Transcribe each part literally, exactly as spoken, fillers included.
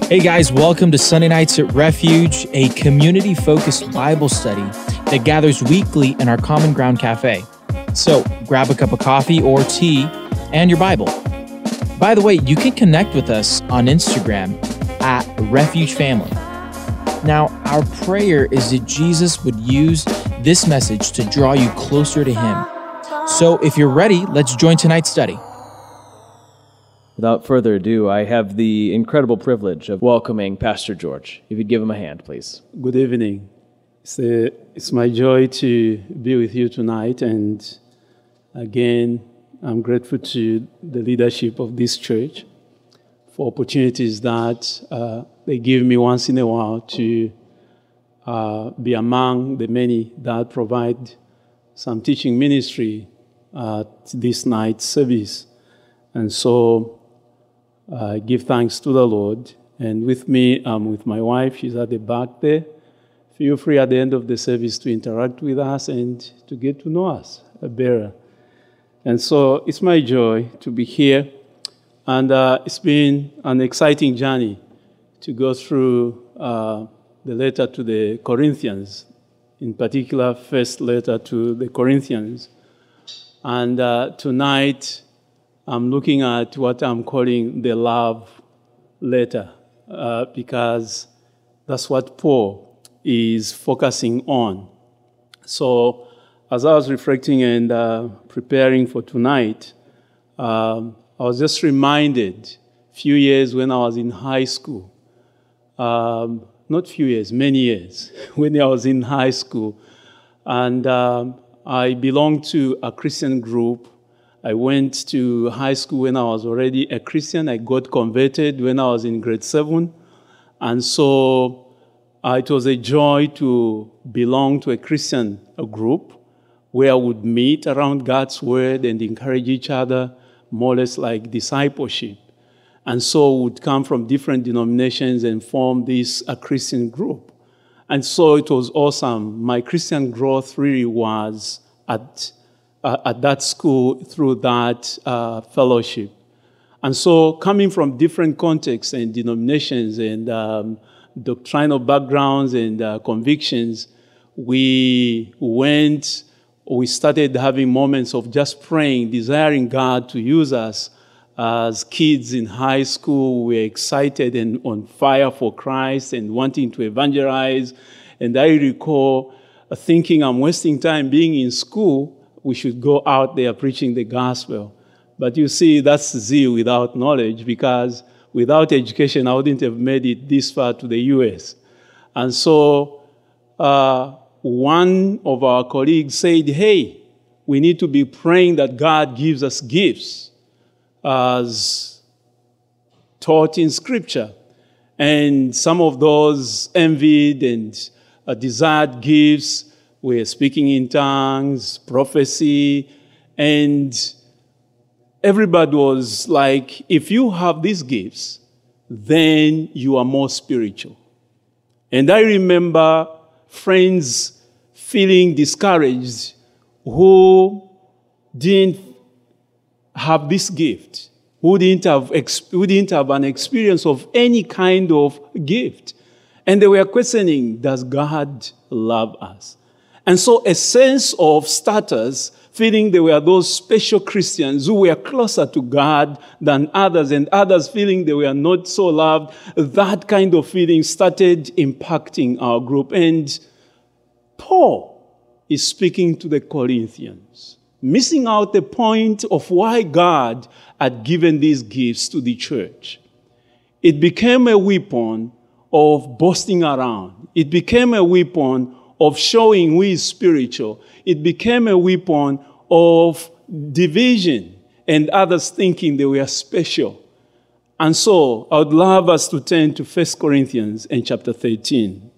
Hey guys, welcome to Sunday Nights at Refuge, a community-focused Bible study that gathers weekly in our Common Ground Cafe. So grab a cup of coffee or tea and your Bible. By the way, you can connect with us on Instagram at Refuge Family. Now, our prayer is that Jesus would use this message to draw you closer to Him. So if you're ready, let's join tonight's study. Without further ado, I have the incredible privilege of welcoming Pastor George. If you'd give him a hand, please. Good evening. It's, a, it's my joy to be with you tonight, and again, I'm grateful to the leadership of this church for opportunities that uh, they give me once in a while to uh, be among the many that provide some teaching ministry at this night's service. And so I uh, give thanks to the Lord. And with me, I'm with my wife. She's at the back there. Feel free at the end of the service to interact with us and to get to know us better. And so it's my joy to be here. And uh, it's been an exciting journey to go through uh, the letter to the Corinthians, in particular, first letter to the Corinthians. And uh, tonight, I'm looking at what I'm calling the love letter, uh, because that's what Paul is focusing on. So as I was reflecting and uh, preparing for tonight, um, I was just reminded a few years when I was in high school, um, not few years, many years, when I was in high school, and um, I belonged to a Christian group. I went to high school when I was already a Christian. I got converted when I was in grade seven. And so uh, it was a joy to belong to a Christian a group where I would meet around God's word and encourage each other, more or less like discipleship. And so we would come from different denominations and form this a Christian group. And so it was awesome. My Christian growth really was at Uh, at that school through that uh, fellowship. And so coming from different contexts and denominations and um, doctrinal backgrounds and uh, convictions, we went, we started having moments of just praying, desiring God to use us. As kids in high school, we were excited and on fire for Christ and wanting to evangelize. And I recall thinking I'm wasting time being in school. We should go out there preaching the gospel. But you see, that's zeal without knowledge, because without education, I wouldn't have made it this far to the U S. And so uh, one of our colleagues said, hey, we need to be praying that God gives us gifts as taught in Scripture. And some of those envied and uh, desired gifts were speaking in tongues, prophecy, and everybody was like, if you have these gifts, then you are more spiritual. And I remember friends feeling discouraged who didn't have this gift, who didn't have, who didn't have an experience of any kind of gift. And they were questioning, does God love us? And so a sense of status, feeling they were those special Christians who were closer to God than others, and others feeling they were not so loved, that kind of feeling started impacting our group. And Paul is speaking to the Corinthians, missing out the point of why God had given these gifts to the church. It became a weapon of boasting around. It became a weapon of showing who is spiritual. It became a weapon of division and others thinking they were special. And so I would love us to turn to First Corinthians in chapter thirteen.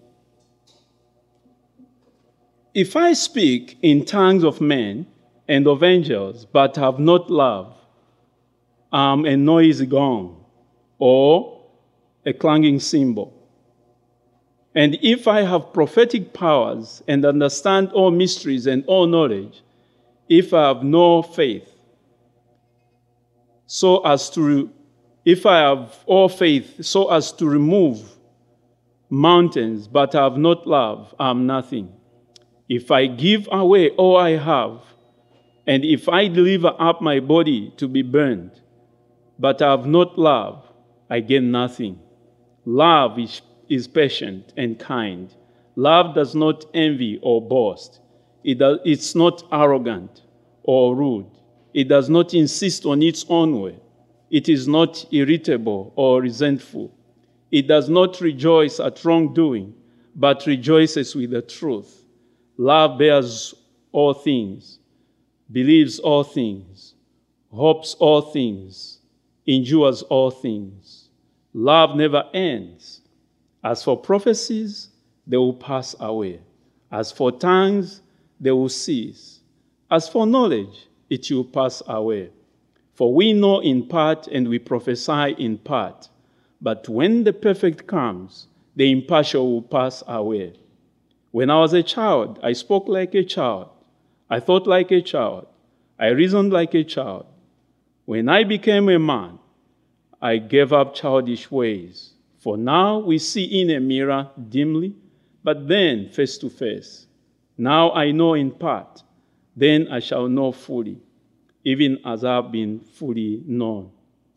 If I speak in tongues of men and of angels, but have not love, I'm a noisy gong or a clanging cymbal. And if I have prophetic powers and understand all mysteries and all knowledge, if I have no faith, so as to If I have all faith so as to remove mountains, but I have not love, I am nothing. If I give away all I have, and if I deliver up my body to be burned, but I have not love, I gain nothing. Love is, is patient and kind. Love does not envy or boast. It does, it's not arrogant or rude. It does not insist on its own way. It is not irritable or resentful. It does not rejoice at wrongdoing, but rejoices with the truth. Love bears all things, believes all things, hopes all things, endures all things. Love never ends. As for prophecies, they will pass away. As for tongues, they will cease. As for knowledge, it will pass away. For we know in part and we prophesy in part. But when the perfect comes, the impartial will pass away. When I was a child, I spoke like a child. I thought like a child. I reasoned like a child. When I became a man, I gave up childish ways. For now we see in a mirror dimly, but then face to face. Now I know in part, then I shall know fully, even as I have been fully known.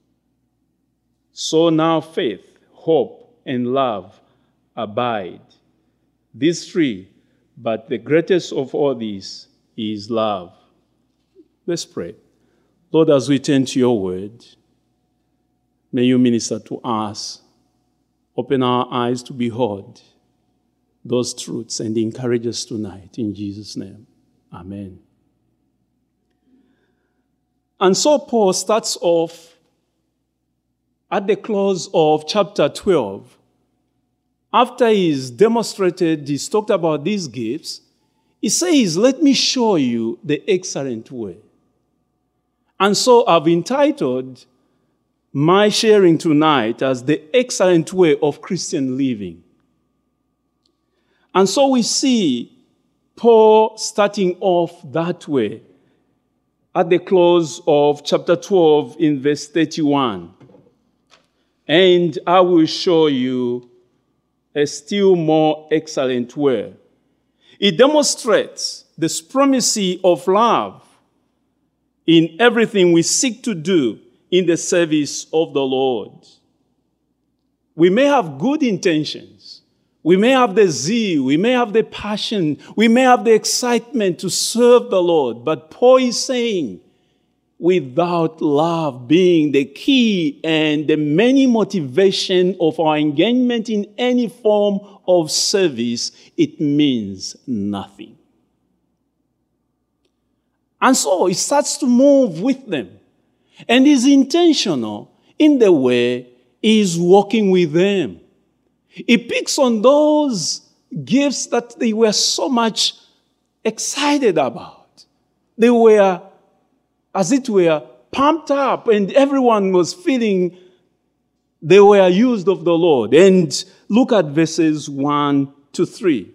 So now faith, hope, and love abide. These three, but the greatest of all these is love. Let's pray. Lord, as we turn to your word, may you minister to us. Open our eyes to behold those truths and encourage us tonight. In Jesus' name, amen. And so Paul starts off at the close of chapter twelve. After he's demonstrated, he's talked about these gifts, he says, let me show you the excellent way. And so I've entitled my sharing tonight as the excellent way of Christian living. And so we see Paul starting off that way at the close of chapter twelve in verse thirty-one. And I will show you a still more excellent way. It demonstrates the supremacy of love in everything we seek to do in the service of the Lord. We may have good intentions. We may have the zeal. We may have the passion. We may have the excitement to serve the Lord. But Paul is saying, without love being the key and the main motivation of our engagement in any form of service, it means nothing. And so it starts to move with them. And is intentional in the way he is walking with them. He picks on those gifts that they were so much excited about. They were, as it were, pumped up, and everyone was feeling they were used of the Lord. And look at verses one to three.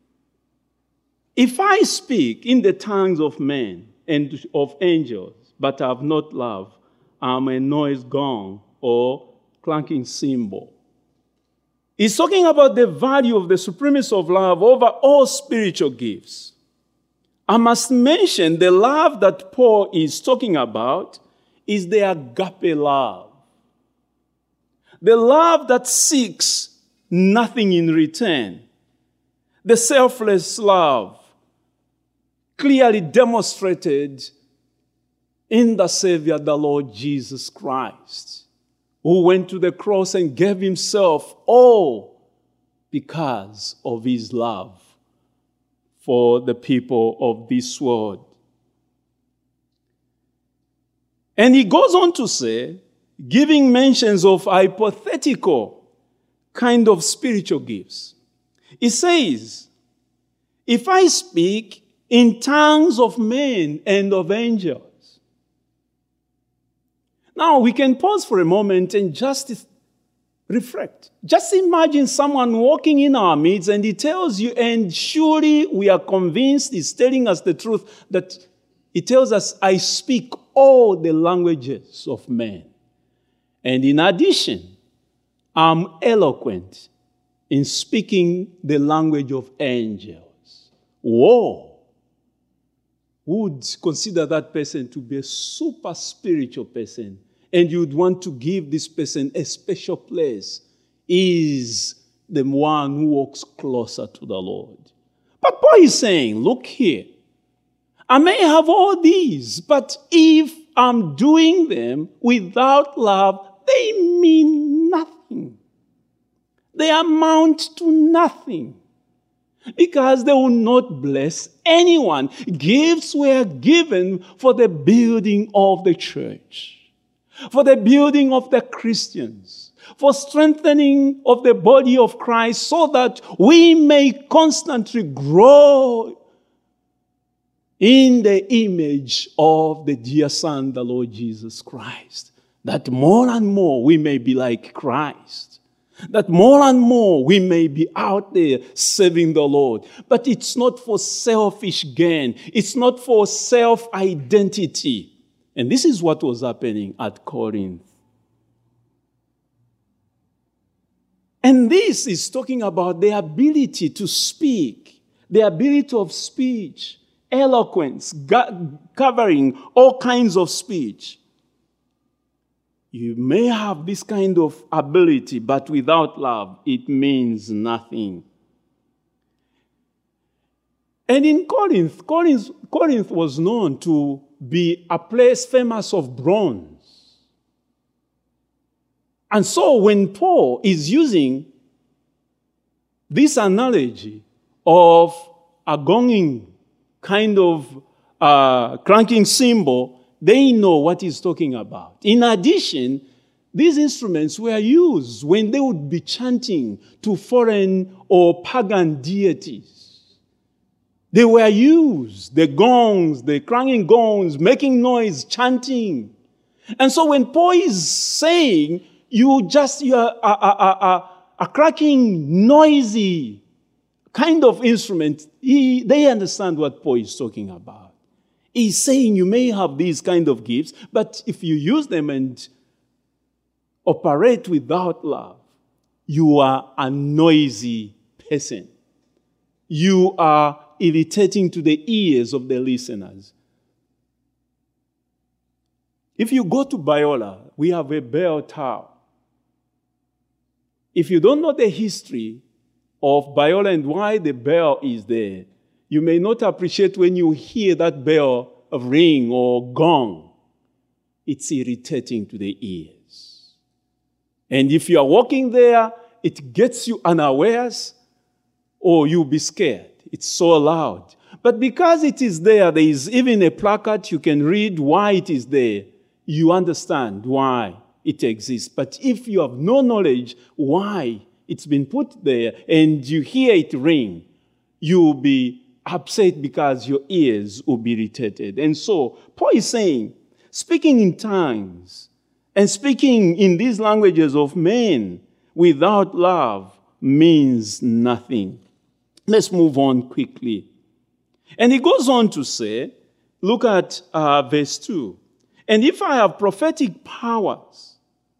If I speak in the tongues of men and of angels, but I have not love, I am a noise gong or clanking cymbal. He's talking about the value of the supremacy of love over all spiritual gifts. I must mention the love that Paul is talking about is the agape love. The love that seeks nothing in return. The selfless love clearly demonstrated in the Savior, the Lord Jesus Christ, who went to the cross and gave himself all because of his love for the people of this world. And he goes on to say, giving mentions of hypothetical kind of spiritual gifts. He says, if I speak in tongues of men and of angels. Now, we can pause for a moment and just reflect. Just imagine someone walking in our midst and he tells you, and surely we are convinced he's telling us the truth, that he tells us, I speak all the languages of men. And in addition, I'm eloquent in speaking the language of angels. Whoa! Who would consider that person to be a super spiritual person, and you'd want to give this person a special place, is the one who walks closer to the Lord. But Paul is saying, look here, I may have all these, but if I'm doing them without love, they mean nothing. They amount to nothing, because they will not bless anyone. Gifts were given for the building of the church, for the building of the Christians, for strengthening of the body of Christ, so that we may constantly grow in the image of the dear Son, the Lord Jesus Christ, that more and more we may be like Christ, that more and more we may be out there serving the Lord. But it's not for selfish gain. It's not for self-identity. And this is what was happening at Corinth. And this is talking about the ability to speak, the ability of speech, eloquence, covering all kinds of speech. You may have this kind of ability, but without love, it means nothing. And in Corinth, Corinth, Corinth was known to be a place famous of bronze. And so when Paul is using this analogy of a gonging kind of uh, cranking cymbal, they know what he's talking about. In addition, these instruments were used when they would be chanting to foreign or pagan deities. They were used, the gongs, the cranking gongs, making noise, chanting. And so when Paul is saying, you just, you're a, a, a, a, a cracking, noisy kind of instrument, he, they understand what Paul is talking about. He's saying you may have these kind of gifts, but if you use them and operate without love, you are a noisy person. You are irritating to the ears of the listeners. If you go to Biola, we have a bell tower. If you don't know the history of Biola and why the bell is there, you may not appreciate when you hear that bell ring or gong. It's irritating to the ears. And if you are walking there, it gets you unawares, or you'll be scared. It's so loud. But because it is there, there is even a placard, you can read why it is there. You understand why it exists. But if you have no knowledge why it's been put there and you hear it ring, you will be upset because your ears will be irritated. And so Paul is saying, speaking in tongues and speaking in these languages of men without love means nothing. Let's move on quickly. And he goes on to say, look at uh, verse two. And if I have prophetic powers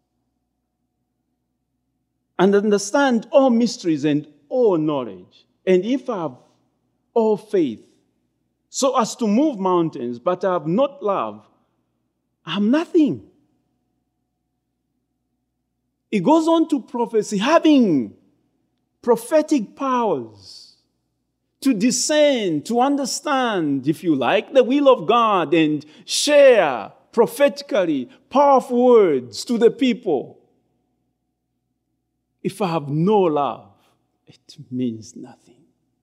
and understand all mysteries and all knowledge, and if I have all faith, so as to move mountains, but I have not love, I'm nothing. It goes on to prophecy, having prophetic powers to discern, to understand, if you like, the will of God and share prophetically powerful words to the people. If I have no love, it means nothing.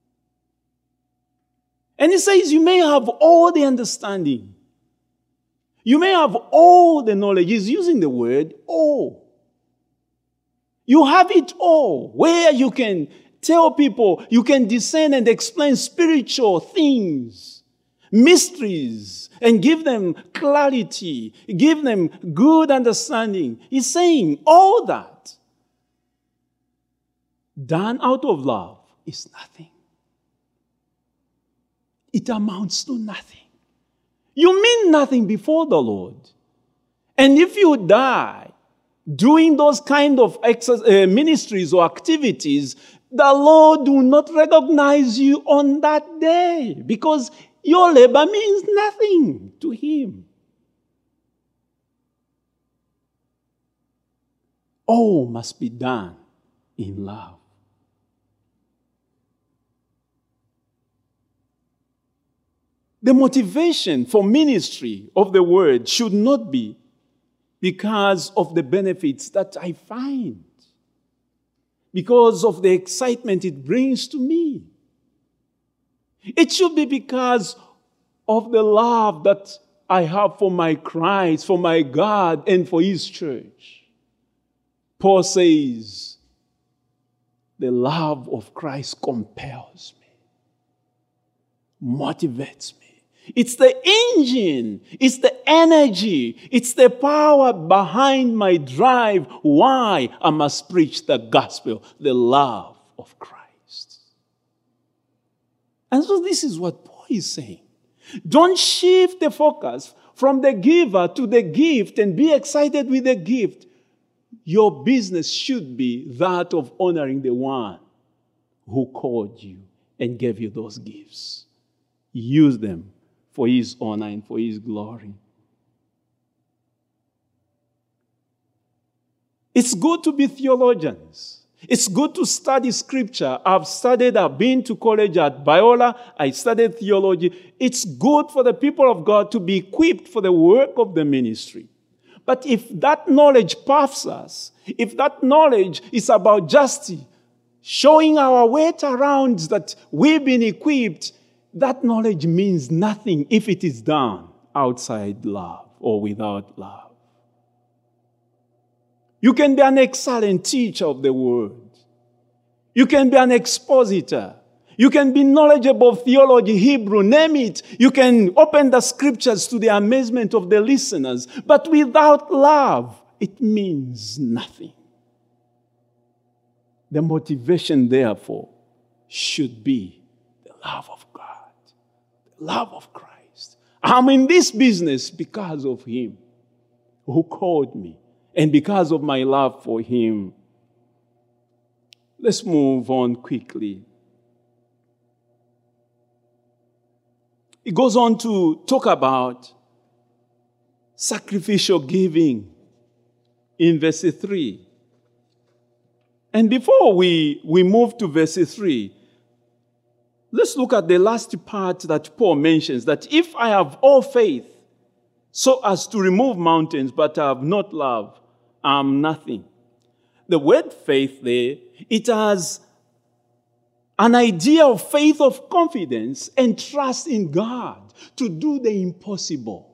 And he says you may have all the understanding. You may have all the knowledge. He's using the word all. You have it all, where you can tell people, you can discern and explain spiritual things, mysteries, and give them clarity, give them good understanding. He's saying all that done out of love is nothing. It amounts to nothing. You mean nothing before the Lord. And if you die doing those kind of exercise, uh, ministries or activities, the Lord will not recognize you on that day because your labor means nothing to Him. All must be done in love. The motivation for ministry of the word should not be because of the benefits that I find, because of the excitement it brings to me. It should be because of the love that I have for my Christ, for my God, and for His church. Paul says, the love of Christ compels me, motivates me. It's the engine, it's the energy, it's the power behind my drive why I must preach the gospel, the love of Christ. And so this is what Paul is saying. Don't shift the focus from the giver to the gift and be excited with the gift. Your business should be that of honoring the one who called you and gave you those gifts. Use them for His honor and for His glory. It's good to be theologians. It's good to study scripture. I've studied, I've been to college at Biola. I studied theology. It's good for the people of God to be equipped for the work of the ministry. But if that knowledge puffs us, if that knowledge is about just showing our weight around that we've been equipped, that knowledge means nothing if it is done outside love or without love. You can be an excellent teacher of the word. You can be an expositor. You can be knowledgeable of theology, Hebrew, name it. You can open the scriptures to the amazement of the listeners. But without love, it means nothing. The motivation, therefore, should be the love of God. Love of Christ. I'm in this business because of Him who called me and because of my love for Him. Let's move on quickly. It goes on to talk about sacrificial giving in verse three. And before we, we move to verse three, let's look at the last part that Paul mentions, that if I have all faith so as to remove mountains, but I have not love, I am nothing. The word faith there, it has an idea of faith of confidence and trust in God to do the impossible.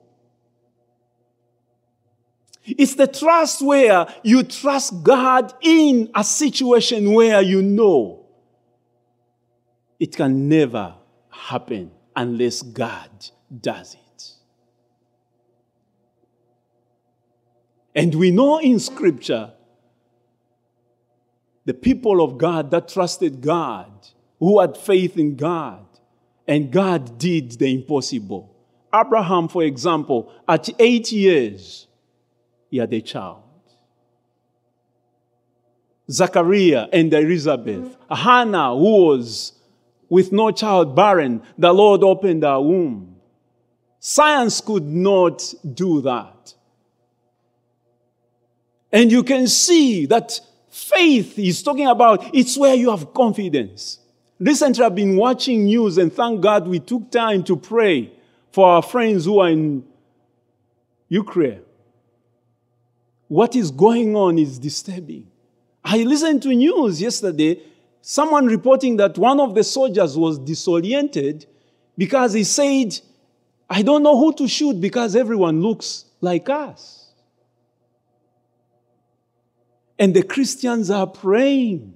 It's the trust where you trust God in a situation where you know it can never happen unless God does it. And we know in Scripture, the people of God that trusted God, who had faith in God, and God did the impossible. Abraham, for example, at eight years, he had a child. Zachariah and Elizabeth. Hannah, who was with no child, barren, the Lord opened her womb. Science could not do that. And you can see that faith is talking about, it's where you have confidence. Recently, I've been watching news, and thank God we took time to pray for our friends who are in Ukraine. What is going on is disturbing. I listened to news yesterday, someone reporting that one of the soldiers was disoriented because he said, I don't know who to shoot because everyone looks like us. And the Christians are praying.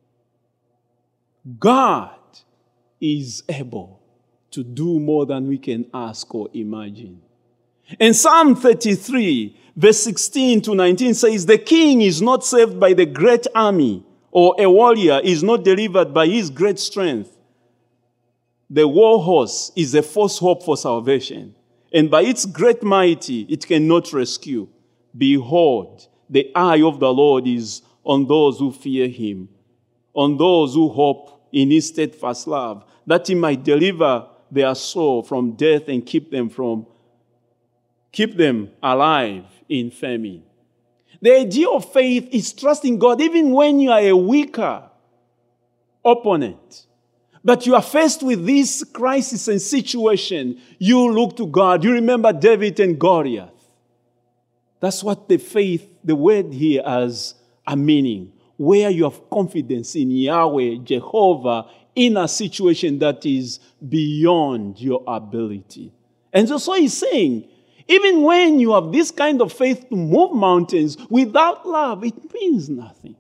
God is able to do more than we can ask or imagine. And Psalm thirty-three, verse sixteen to nineteen says, the king is not saved by the great army, or a warrior is not delivered by his great strength. The war horse is a false hope for salvation, and by its great mighty it cannot rescue. Behold, The eye of the Lord is on those who fear him, on those who hope in his steadfast love, that he might deliver their soul from death and keep them from keep them alive in famine. The idea of faith is trusting God even when you are a weaker opponent. But you are faced with this crisis and situation. You look to God. You remember David and Goliath. That's what the faith, the word here has a meaning. Where you have confidence in Yahweh, Jehovah, in a situation that is beyond your ability. And so, so he's saying, even when you have this kind of faith to move mountains, without love, it means nothing.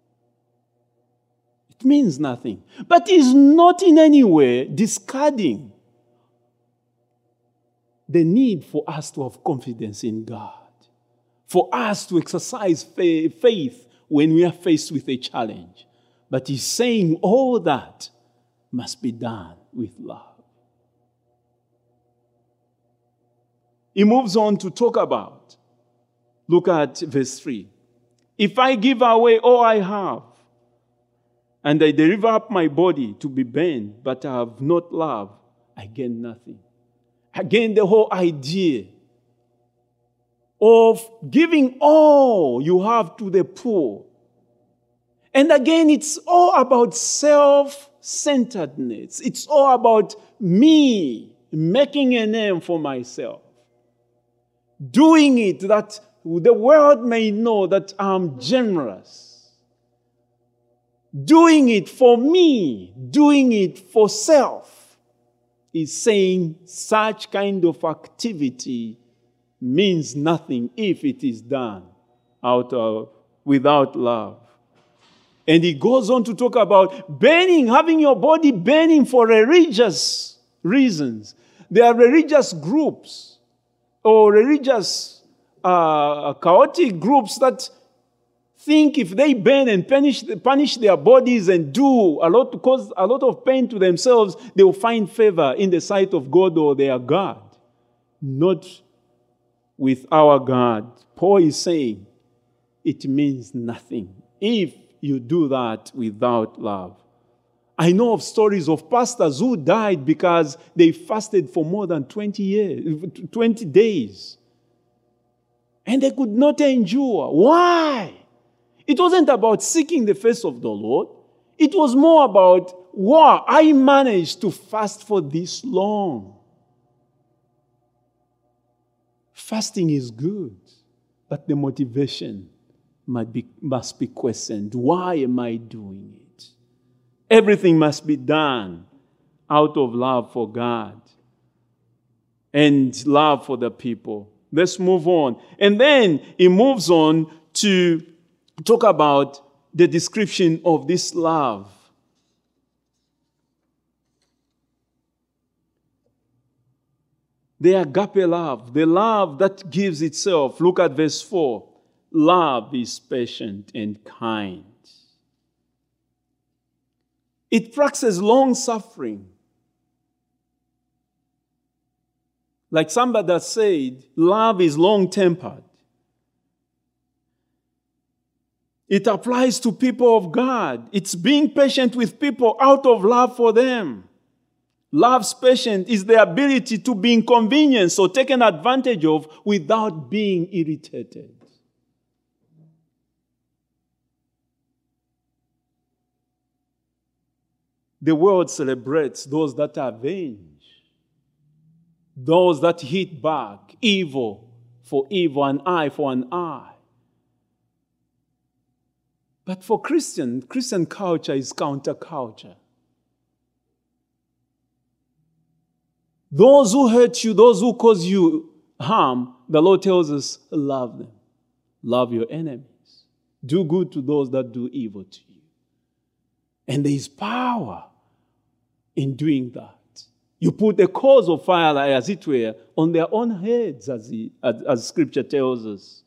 It means nothing. But he's not in any way discarding the need for us to have confidence in God, for us to exercise faith when we are faced with a challenge. But he's saying all that must be done with love. He moves on to talk about, look at verse three. If I give away all I have, and I deliver up my body to be burned, but I have not love, I gain nothing. Again, the whole idea of giving all you have to the poor. And again, it's all about self-centeredness. It's all about me making a name for myself. Doing it that the world may know that I'm generous. Doing it for me, doing it for self, is saying such kind of activity means nothing if it is done out of, without love. And he goes on to talk about burning, having your body burning for religious reasons. There are religious groups or religious uh, chaotic groups that think if they burn and punish, punish their bodies and do a lot to cause a lot of pain to themselves, they will find favor in the sight of God or their God. Not with our God. Paul is saying it means nothing if you do that without love. I know of stories of pastors who died because they fasted for more than twenty years, twenty days. And they could not endure. Why? It wasn't about seeking the face of the Lord. It was more about, wow, I managed to fast for this long. Fasting is good, but the motivation must be, must be questioned. Why am I doing it? Everything must be done out of love for God and love for the people. Let's move on. And then he moves on to talk about the description of this love. The agape love, the love that gives itself. Look at verse four. Love is patient and kind. It practices long suffering. Like somebody that said, love is long-tempered. It applies to people of God. It's being patient with people out of love for them. Love's patience is the ability to be inconvenienced or taken advantage of without being irritated. The world celebrates those that avenge, those that hit back, evil for evil, an eye for an eye. But for Christian, Christian culture is counterculture. Those who hurt you, those who cause you harm, the Lord tells us, love them. Love your enemies. Do good to those that do evil to you. And there is power in doing that. You put the cause of fire, as it were, on their own heads, as, he, as, as Scripture tells us.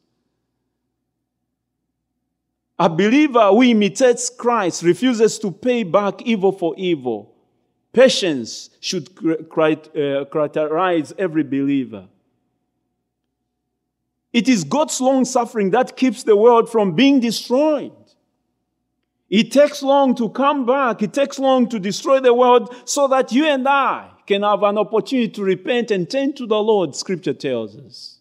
A believer who imitates Christ refuses to pay back evil for evil. Patience should characterize every believer. It is God's long suffering that keeps the world from being destroyed. It takes long to come back. It takes long to destroy the world so that you and I can have an opportunity to repent and turn to the Lord, Scripture tells us.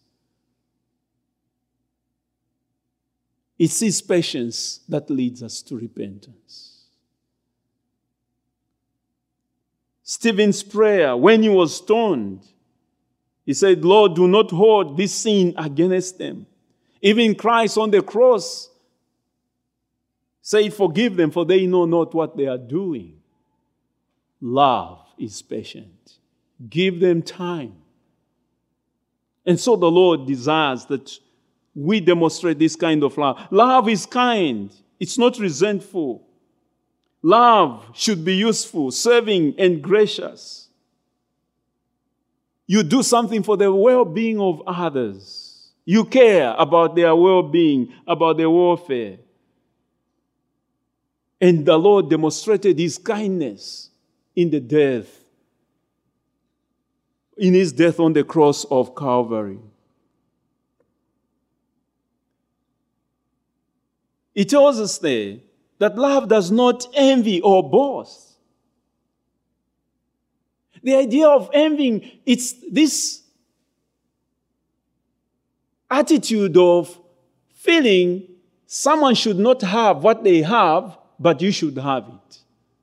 It's His patience that leads us to repentance. Stephen's prayer when he was stoned, he said, Lord, do not hold this sin against them. Even Christ on the cross said, forgive them, for they know not what they are doing. Love is patient. Give them time. And so the Lord desires that we demonstrate this kind of love. Love is kind. It's not resentful. Love should be useful, serving, and gracious. You do something for the well-being of others. You care about their well-being, about their welfare. And the Lord demonstrated His kindness in the death, in His death on the cross of Calvary. It tells us there that love does not envy or boast. The idea of envying, it's this attitude of feeling someone should not have what they have, but you should have it.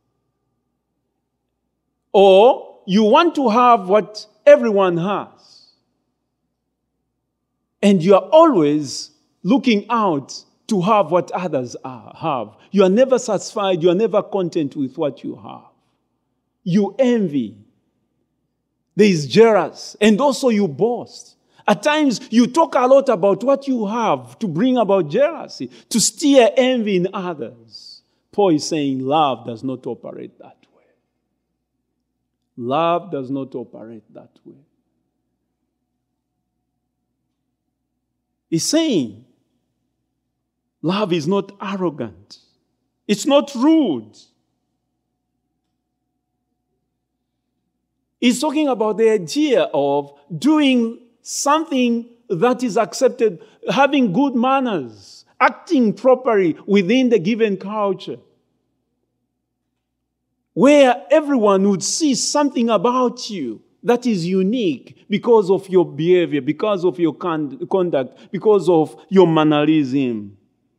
Or you want to have what everyone has. And you are always looking out to have what others are, have. You are never satisfied. You are never content with what you have. You envy. There is jealous. And also you boast. At times, you talk a lot about what you have to bring about jealousy, to stir envy in others. Paul is saying love does not operate that way. Love does not operate that way. He's saying love is not arrogant. It's not rude. He's talking about the idea of doing something that is accepted, having good manners, acting properly within the given culture, where everyone would see something about you that is unique because of your behavior, because of your con- conduct, because of your mannerism.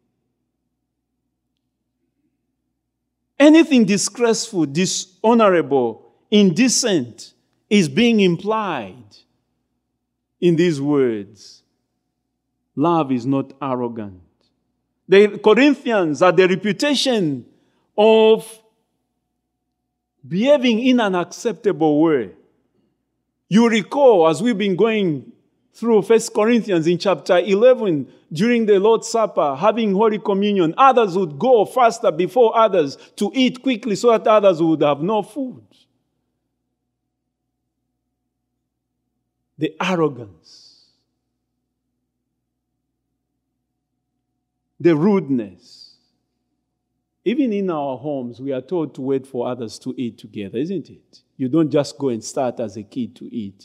Anything disgraceful, dishonorable, indecent is being implied in these words. Love is not arrogant. The Corinthians had the reputation of behaving in an acceptable way. You recall, as we've been going through First Corinthians in chapter eleven, during the Lord's Supper, having Holy Communion, others would go faster before others to eat quickly so that others would have no food. The arrogance, the rudeness. Even in our homes, we are told to wait for others to eat together, isn't it? You don't just go and start as a kid to eat.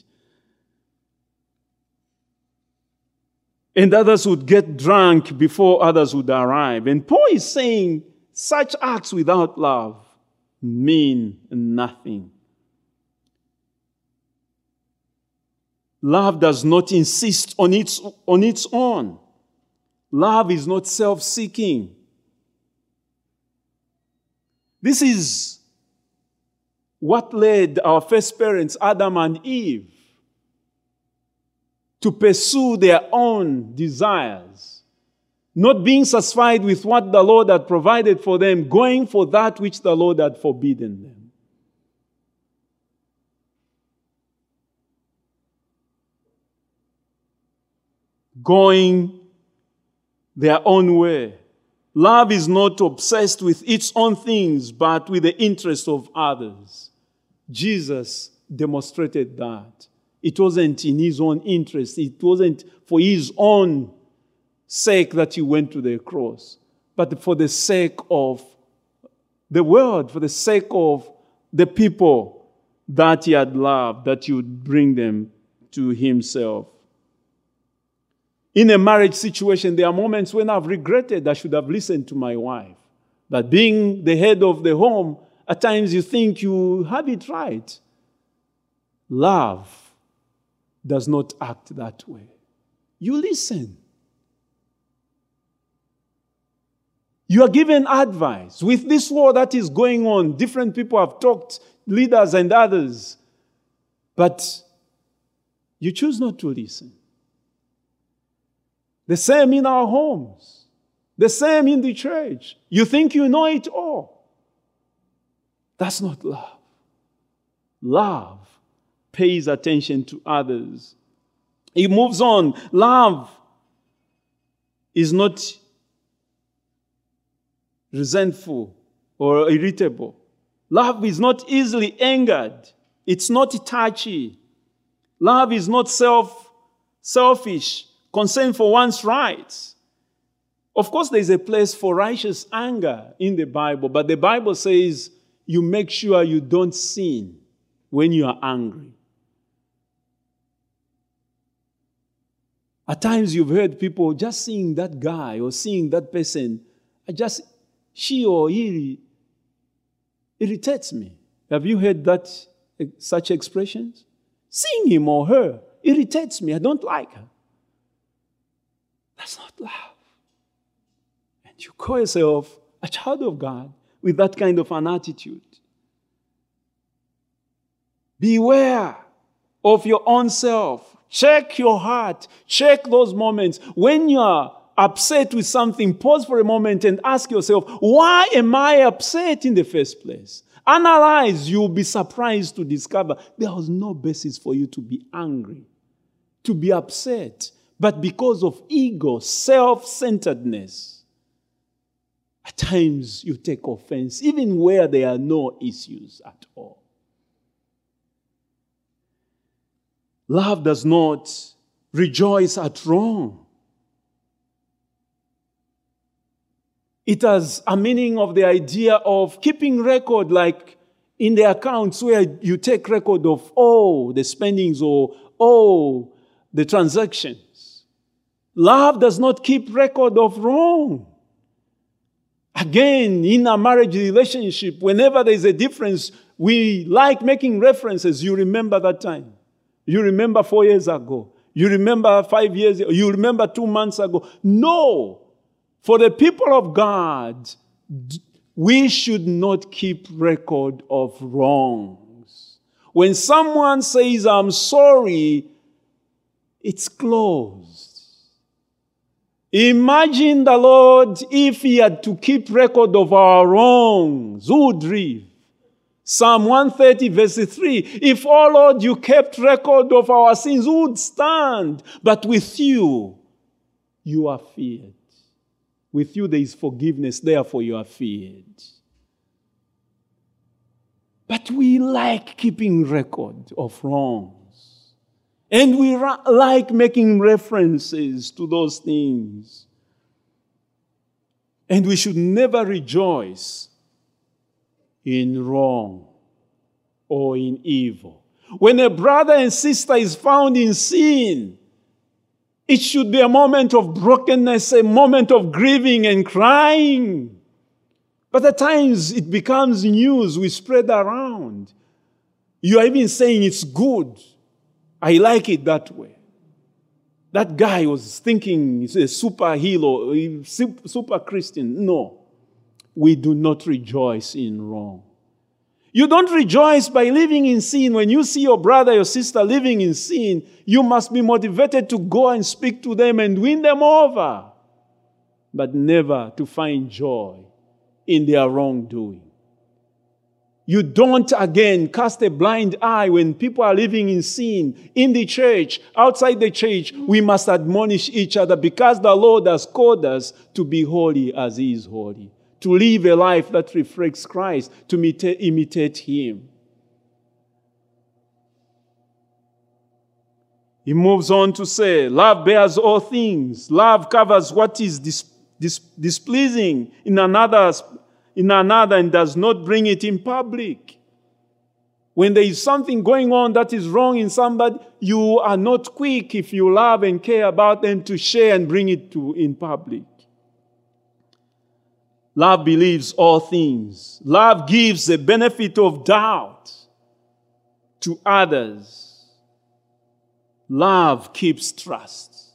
And others would get drunk before others would arrive. And Paul is saying such acts without love mean nothing. Love does not insist on its, on its own. Love is not self-seeking. This is what led our first parents, Adam and Eve, to pursue their own desires, not being satisfied with what the Lord had provided for them, going for that which the Lord had forbidden them. Going their own way. Love is not obsessed with its own things, but with the interest of others. Jesus demonstrated that. It wasn't in his own interest. It wasn't for his own sake that he went to the cross, but for the sake of the world, for the sake of the people that he had loved, that he would bring them to himself. In a marriage situation, there are moments when I've regretted I should have listened to my wife. But being the head of the home, at times you think you have it right. Love does not act that way. You listen. You are given advice. With this war that is going on, different people have talked, leaders and others, but you choose not to listen. The same in our homes. The same in the church. You think you know it all. That's not love. Love pays attention to others. He moves on. Love is not resentful or irritable. Love is not easily angered. It's not touchy. Love is not self, selfish, concern for one's rights. Of course, there's a place for righteous anger in the Bible, but the Bible says you make sure you don't sin when you are angry. At times you've heard people just seeing that guy or seeing that person, I just, she or he irritates me. Have you heard that, such expressions? Seeing him or her irritates me. I don't like her. That's not love. And you call yourself a child of God with that kind of an attitude. Beware of your own self. Check your heart. Check those moments. When you are upset with something, pause for a moment and ask yourself, why am I upset in the first place? Analyze. You'll be surprised to discover there was no basis for you to be angry, to be upset. But because of ego, self-centeredness, at times you take offense, even where there are no issues at all. Love does not rejoice at wrong. It has a meaning of the idea of keeping record, like in the accounts where you take record of all the spendings or all the transactions. Love does not keep record of wrong. Again, in a marriage relationship, whenever there is a difference, we like making references. You remember that time. You remember four years ago. You remember five years ago. You remember two months ago. No. For the people of God, we should not keep record of wrongs. When someone says, I'm sorry, it's closed. Imagine the Lord if he had to keep record of our wrongs. Who would live? Psalm one thirty verse three. If, oh Lord, you kept record of our sins, who would stand? But with you, you are feared. With you there is forgiveness, therefore you are feared. But we like keeping record of wrongs. And we ra- like making references to those things. And we should never rejoice in wrong or in evil. When a brother and sister is found in sin, it should be a moment of brokenness, a moment of grieving and crying. But at times it becomes news we spread around. You are even saying it's good. I like it that way. That guy was thinking he's a superhero, super Christian. No. We do not rejoice in wrong. You don't rejoice by living in sin. When you see your brother, your sister living in sin, you must be motivated to go and speak to them and win them over, but never to find joy in their wrongdoing. You don't, again, cast a blind eye when people are living in sin, in the church, outside the church. We must admonish each other because the Lord has called us to be holy as He is holy. To live a life that reflects Christ, to imitate, imitate Him. He moves on to say, love bears all things. Love covers what is dis, dis, displeasing in another, in another and does not bring it in public. When there is something going on that is wrong in somebody, you are not quick, if you love and care about them, to share and bring it to in public. Love believes all things. Love gives the benefit of doubt to others. Love keeps trust.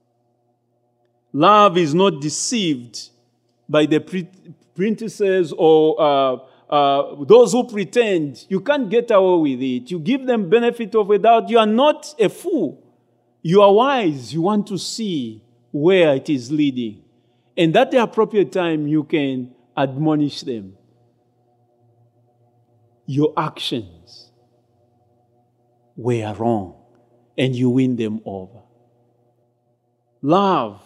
Love is not deceived by the pretenses or uh, uh, those who pretend. You can't get away with it. You give them benefit of a doubt. You are not a fool. You are wise. You want to see where it is leading. And at the appropriate time, you can admonish them. Your actions were wrong, and you win them over. Love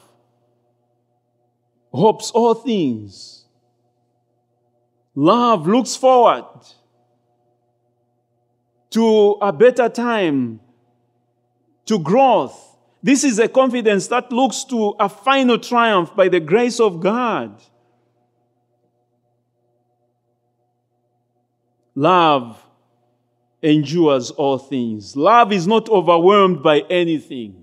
hopes all things. Love looks forward to a better time, to growth. This is a confidence that looks to a final triumph by the grace of God. Love endures all things. Love is not overwhelmed by anything.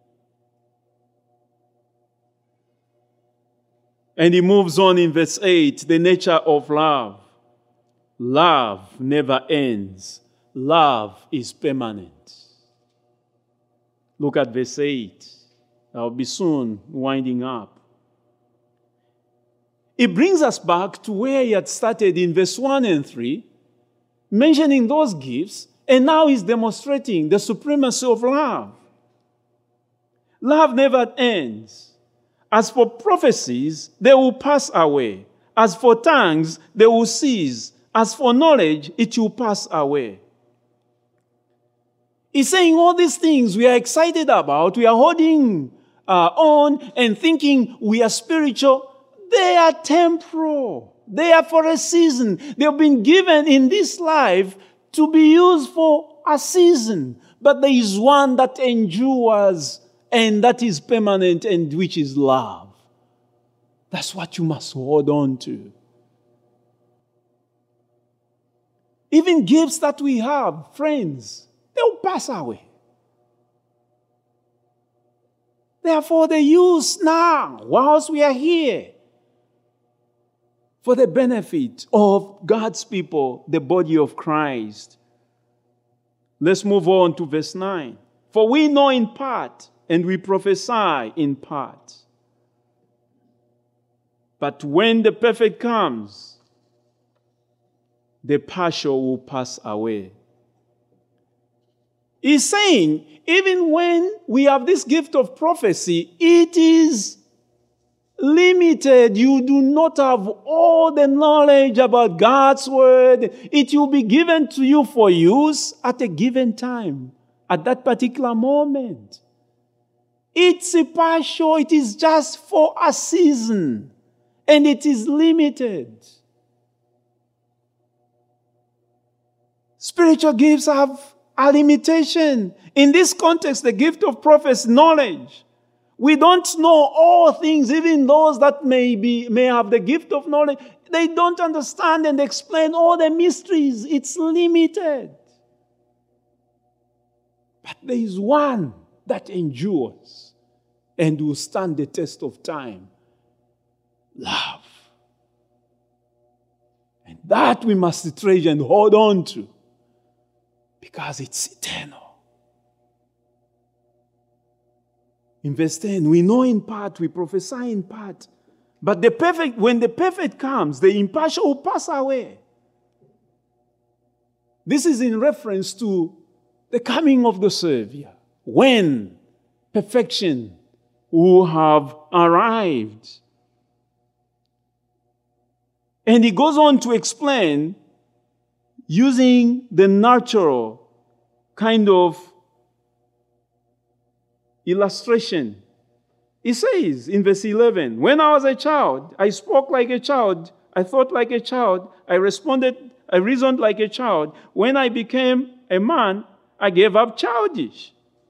And he moves on in verse eight, the nature of love. Love never ends. Love is permanent. Look at verse eight. I'll be soon winding up. It brings us back to where he had started in verse one and three, mentioning those gifts, and now he's demonstrating the supremacy of love. Love never ends. As for prophecies, they will pass away. As for tongues, they will cease. As for knowledge, it will pass away. He's saying all these things we are excited about, we are holding uh, on and thinking we are spiritual. They are temporal. They are for a season. They have been given in this life to be used for a season. But there is one that endures and that is permanent, and which is love. That's what you must hold on to. Even gifts that we have, friends, they'll pass away. Therefore, they use now, whilst we are here, for the benefit of God's people, the body of Christ. Let's move on to verse nine. For we know in part, and we prophesy in part. But when the perfect comes, the partial will pass away. He's saying, even when we have this gift of prophecy, it is limited. You do not have all the knowledge about God's word. It will be given to you for use at a given time, at that particular moment. It's a partial, it is just for a season, and it is limited. Spiritual gifts have a limitation. In this context, the gift of prophecy, knowledge. We don't know all things, even those that may be may have the gift of knowledge. They don't understand and explain all the mysteries. It's limited. But there is one that endures and will stand the test of time. Love. And that we must treasure and hold on to, because it's eternal. In verse ten, we know in part, we prophesy in part, but the perfect, when the perfect comes, the impartial will pass away. This is in reference to the coming of the Savior, when perfection will have arrived. And he goes on to explain using the natural kind of illustration. He says in verse eleven, when I was a child, I spoke like a child, I thought like a child, I responded, I reasoned like a child. When I became a man, I gave up childish.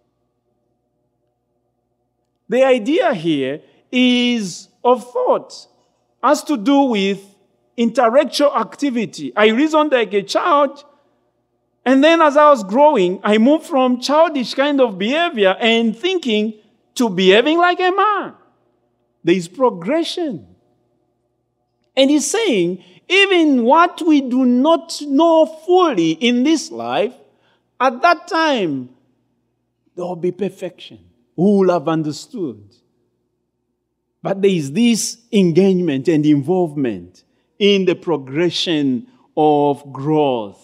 The idea here is of thought, has to do with intellectual activity. I reasoned like a child, And then as I was growing, I moved from childish kind of behavior and thinking to behaving like a man. There is progression. And he's saying, even what we do not know fully in this life, at that time, there will be perfection. Who will have understood? But there is this engagement and involvement in the progression of growth.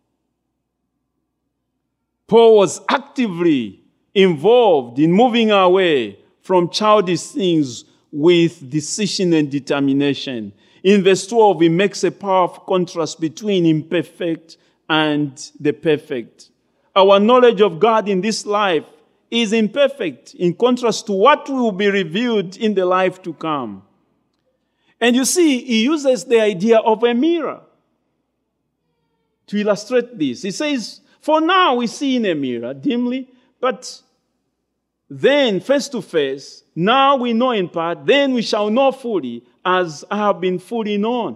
Paul was actively involved in moving away from childish things with decision and determination. In verse twelve, he makes a powerful contrast between imperfect and the perfect. Our knowledge of God in this life is imperfect in contrast to what will be revealed in the life to come. And you see, he uses the idea of a mirror to illustrate this. He says, for now we see in a mirror dimly, but then face to face, now we know in part, then we shall know fully, as I have been fully known.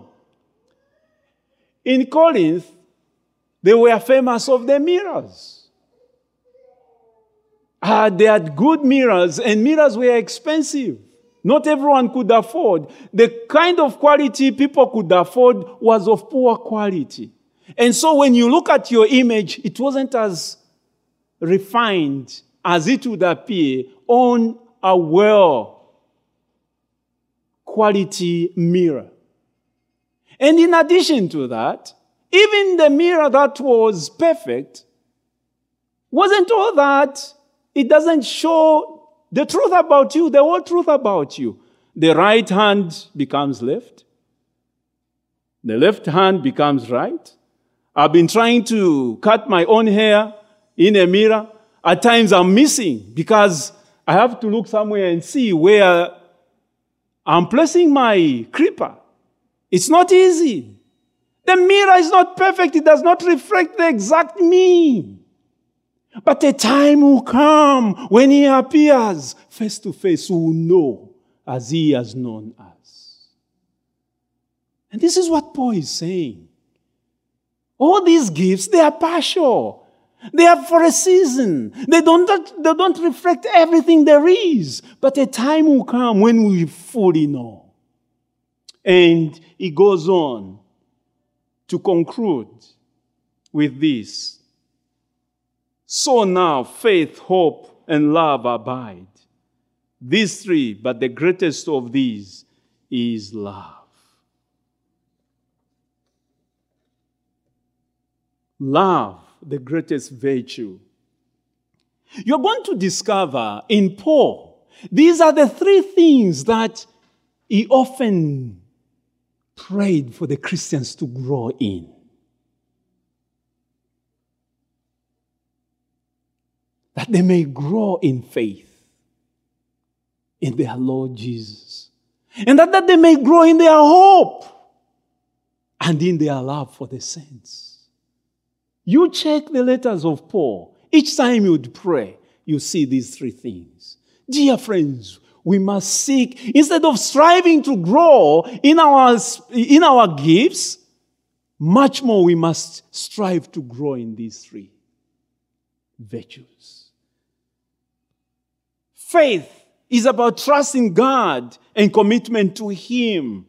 In Corinth, they were famous of the mirrors. Uh, they had good mirrors, and mirrors were expensive. Not everyone could afford. The kind of quality people could afford was of poor quality. And so when you look at your image, it wasn't as refined as it would appear on a well-quality mirror. And in addition to that, even the mirror that was perfect wasn't all that. It doesn't show the truth about you, the whole truth about you. The right hand becomes left. The left hand becomes right. I've been trying to cut my own hair in a mirror. At times I'm missing because I have to look somewhere and see where I'm placing my clipper. It's not easy. The mirror is not perfect. It does not reflect the exact me. But a time will come when he appears face to face, we will know as he has known us. And this is what Paul is saying. All these gifts, they are partial. They are for a season. They don't, they don't reflect everything there is. But a time will come when we fully know. And he goes on to conclude with this. So now faith, hope, and love abide. These three, but the greatest of these is love. Love, the greatest virtue. You're going to discover in Paul, these are the three things that he often prayed for the Christians to grow in. That they may grow in faith in their Lord Jesus. And that, that they may grow in their hope and in their love for the saints. You check the letters of Paul. Each time you'd pray, you see these three things. Dear friends, we must seek, instead of striving to grow in our, in our gifts, much more we must strive to grow in these three virtues. Faith is about trusting God and commitment to Him.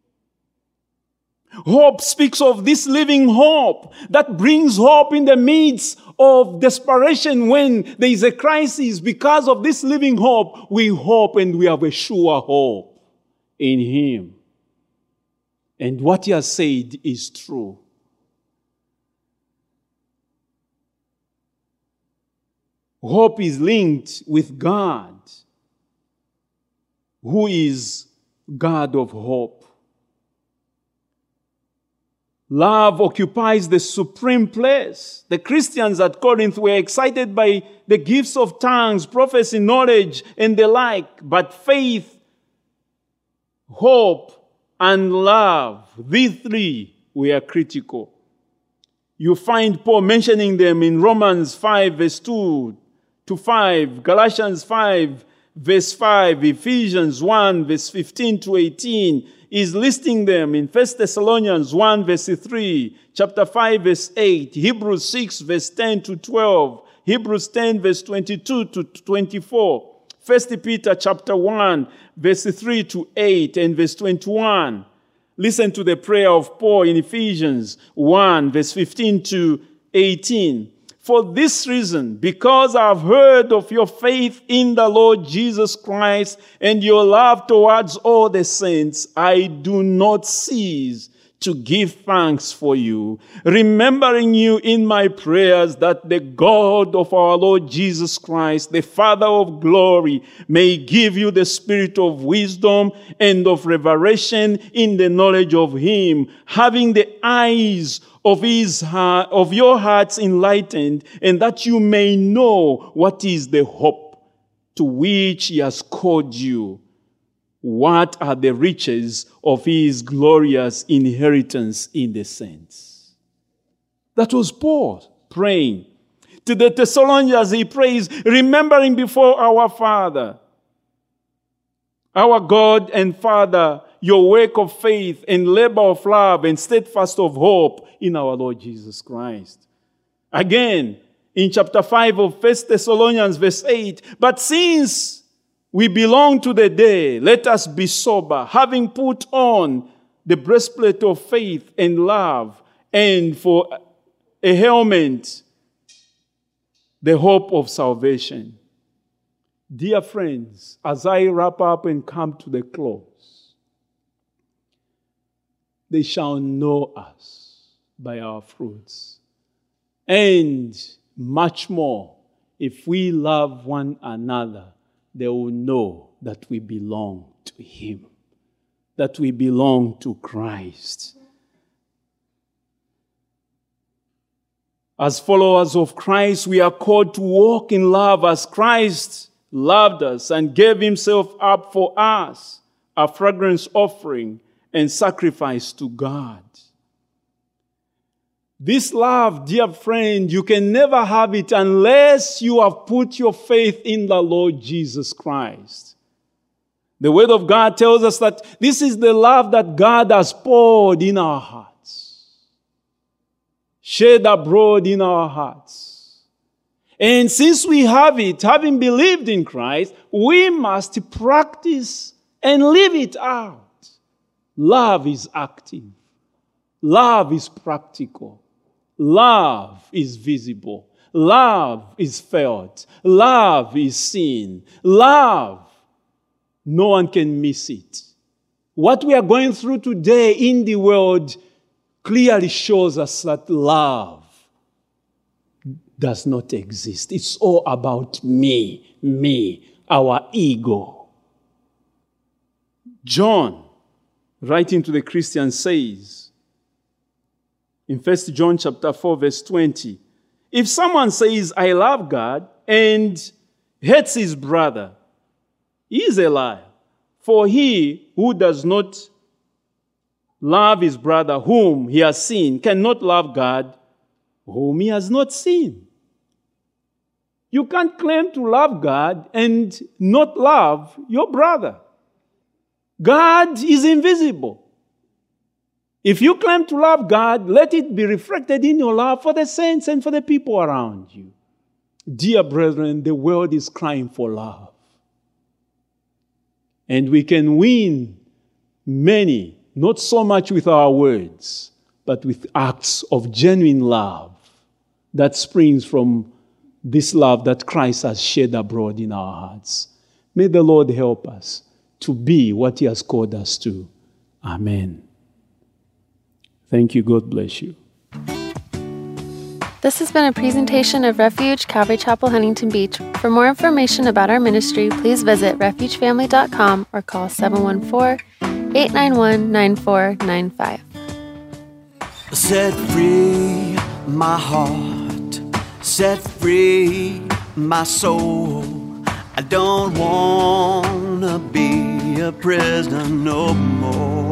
Hope speaks of this living hope that brings hope in the midst of desperation when there is a crisis. Because of this living hope, we hope and we have a sure hope in Him. And what He has said is true. Hope is linked with God, who is God of hope. Love occupies the supreme place. The Christians at Corinth were excited by the gifts of tongues, prophecy, knowledge, and the like. But faith, hope, and love, these three were critical. You find Paul mentioning them in Romans five, verse two to five, Galatians five, verse five, Ephesians one, verse fifteen to eighteen, is listing them in First Thessalonians one, verse three, chapter five, verse eight, Hebrews six, verse ten to twelve, Hebrews ten, verse twenty-two to twenty-four, First Peter chapter one, verse three to eight, and verse twenty-one. Listen to the prayer of Paul in Ephesians one, verse fifteen to eighteen. For this reason, because I've heard of your faith in the Lord Jesus Christ and your love towards all the saints, I do not cease to give thanks for you, remembering you in my prayers, that the God of our Lord Jesus Christ, the Father of glory, may give you the spirit of wisdom and of revelation in the knowledge of him, having the eyes of his heart, of your hearts enlightened, and that you may know what is the hope to which he has called you. What are the riches of his glorious inheritance in the saints? That was Paul praying. To the Thessalonians he prays, remembering before our Father, our God and Father, your work of faith and labor of love and steadfast of hope in our Lord Jesus Christ. Again, in chapter five of First Thessalonians, verse eight, but since we belong to the day, let us be sober, having put on the breastplate of faith and love, and for a helmet, the hope of salvation. Dear friends, as I wrap up and come to the close, they shall know us by our fruits. And much more, if we love one another, they will know that we belong to him, that we belong to Christ. As followers of Christ, we are called to walk in love as Christ loved us and gave himself up for us, a fragrance offering and sacrifice to God. This love, dear friend, you can never have it unless you have put your faith in the Lord Jesus Christ. The Word of God tells us that this is the love that God has poured in our hearts, shed abroad in our hearts. And since we have it, having believed in Christ, we must practice and live it out. Love is active. Love is practical. Love is visible. Love is felt. Love is seen. Love, no one can miss it. What we are going through today in the world clearly shows us that love does not exist. It's all about me, me, our ego. John, writing to the Christians, says in First John chapter four, verse twenty, if someone says, I love God, and hates his brother, he is a liar. For he who does not love his brother whom he has seen cannot love God whom he has not seen. You can't claim to love God and not love your brother. God is invisible. If you claim to love God, let it be reflected in your love for the saints and for the people around you. Dear brethren, the world is crying for love. And we can win many, not so much with our words, but with acts of genuine love that springs from this love that Christ has shed abroad in our hearts. May the Lord help us to be what he has called us to. Amen. Thank you. God bless you. This has been a presentation of Refuge Calvary Chapel, Huntington Beach. For more information about our ministry, please visit refuge family dot com or call seven one four, eight nine one, nine four nine five. Set free my heart, set free my soul. I don't want to be a prisoner no more.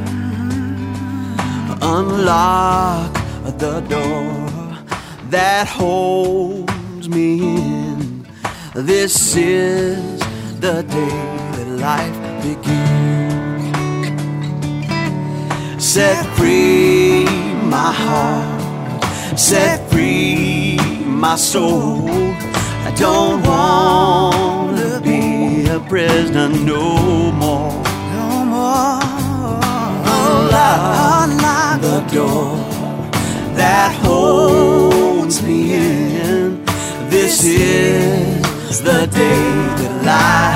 Unlock the door that holds me in. This is the day that life begins. Set free my heart, set free my soul. I don't want to be a prisoner no more. No more. Unlock, unlock the door that holds me in. This is the day that life